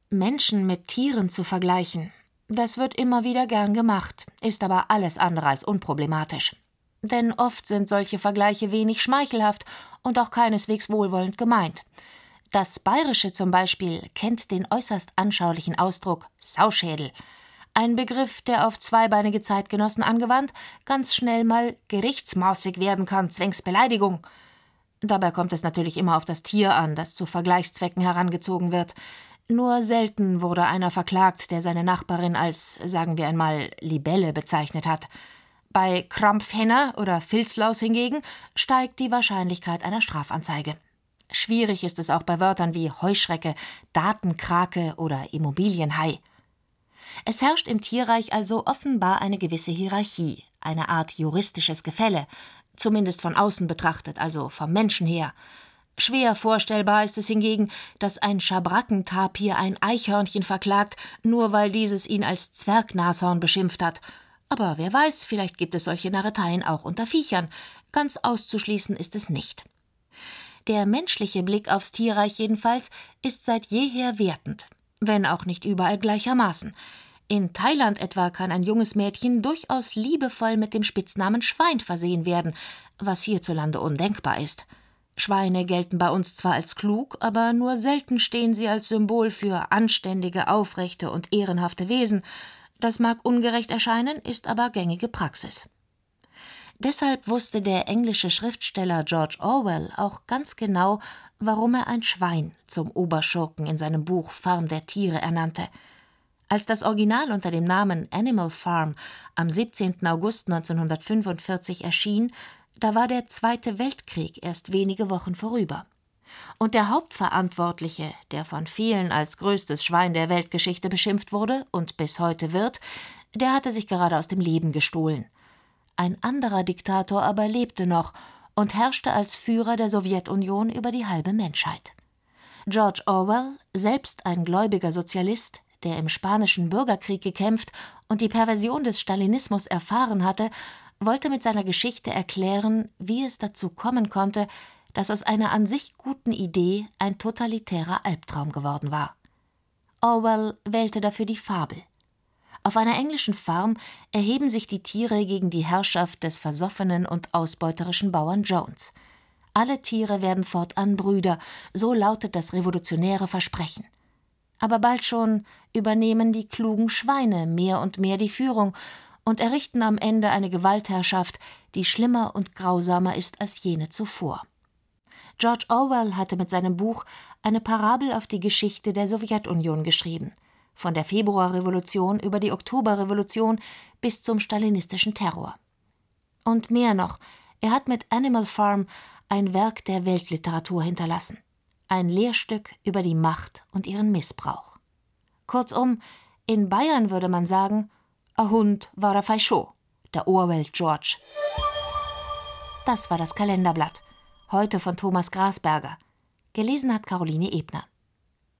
Menschen mit Tieren zu vergleichen, das wird immer wieder gern gemacht, ist aber alles andere als unproblematisch. Denn oft sind solche Vergleiche wenig schmeichelhaft und auch keineswegs wohlwollend gemeint. Das Bayerische zum Beispiel kennt den äußerst anschaulichen Ausdruck Sauschädel. Ein Begriff, der auf zweibeinige Zeitgenossen angewandt ganz schnell mal gerichtsmaßig werden kann, zwängs Beleidigung. Dabei kommt es natürlich immer auf das Tier an, das zu Vergleichszwecken herangezogen wird. Nur selten wurde einer verklagt, der seine Nachbarin als, sagen wir einmal, Libelle bezeichnet hat. Bei Krampfhenner oder Filzlaus hingegen steigt die Wahrscheinlichkeit einer Strafanzeige. Schwierig ist es auch bei Wörtern wie Heuschrecke, Datenkrake oder Immobilienhai. Es herrscht im Tierreich also offenbar eine gewisse Hierarchie, eine Art juristisches Gefälle, zumindest von außen betrachtet, also vom Menschen her. Schwer vorstellbar ist es hingegen, dass ein Schabrackentapir ein Eichhörnchen verklagt, nur weil dieses ihn als Zwergnashorn beschimpft hat. Aber wer weiß, vielleicht gibt es solche Narreteien auch unter Viechern. Ganz auszuschließen ist es nicht. Der menschliche Blick aufs Tierreich jedenfalls ist seit jeher wertend, wenn auch nicht überall gleichermaßen. In Thailand etwa kann ein junges Mädchen durchaus liebevoll mit dem Spitznamen Schwein versehen werden, was hierzulande undenkbar ist. Schweine gelten bei uns zwar als klug, aber nur selten stehen sie als Symbol für anständige, aufrechte und ehrenhafte Wesen. Das mag ungerecht erscheinen, ist aber gängige Praxis. Deshalb wusste der englische Schriftsteller George Orwell auch ganz genau, warum er ein Schwein zum Oberschurken in seinem Buch Farm der Tiere ernannte. Als das Original unter dem Namen Animal Farm am 17. August 1945 erschien, da war der Zweite Weltkrieg erst wenige Wochen vorüber. Und der Hauptverantwortliche, der von vielen als größtes Schwein der Weltgeschichte beschimpft wurde und bis heute wird, der hatte sich gerade aus dem Leben gestohlen. Ein anderer Diktator aber lebte noch und herrschte als Führer der Sowjetunion über die halbe Menschheit. George Orwell, selbst ein gläubiger Sozialist, der im Spanischen Bürgerkrieg gekämpft und die Perversion des Stalinismus erfahren hatte, wollte mit seiner Geschichte erklären, wie es dazu kommen konnte, dass aus einer an sich guten Idee ein totalitärer Albtraum geworden war. Orwell wählte dafür die Fabel. Auf einer englischen Farm erheben sich die Tiere gegen die Herrschaft des versoffenen und ausbeuterischen Bauern Jones. Alle Tiere werden fortan Brüder, so lautet das revolutionäre Versprechen. Aber bald schon übernehmen die klugen Schweine mehr und mehr die Führung und errichten am Ende eine Gewaltherrschaft, die schlimmer und grausamer ist als jene zuvor. George Orwell hatte mit seinem Buch eine Parabel auf die Geschichte der Sowjetunion geschrieben, von der Februarrevolution über die Oktoberrevolution bis zum stalinistischen Terror. Und mehr noch, er hat mit Animal Farm ein Werk der Weltliteratur hinterlassen, ein Lehrstück über die Macht und ihren Missbrauch. Kurzum, in Bayern würde man sagen, a Hund war der Feischo, der Orwell George. Das war das Kalenderblatt, heute von Thomas Grasberger. Gelesen hat Caroline Ebner.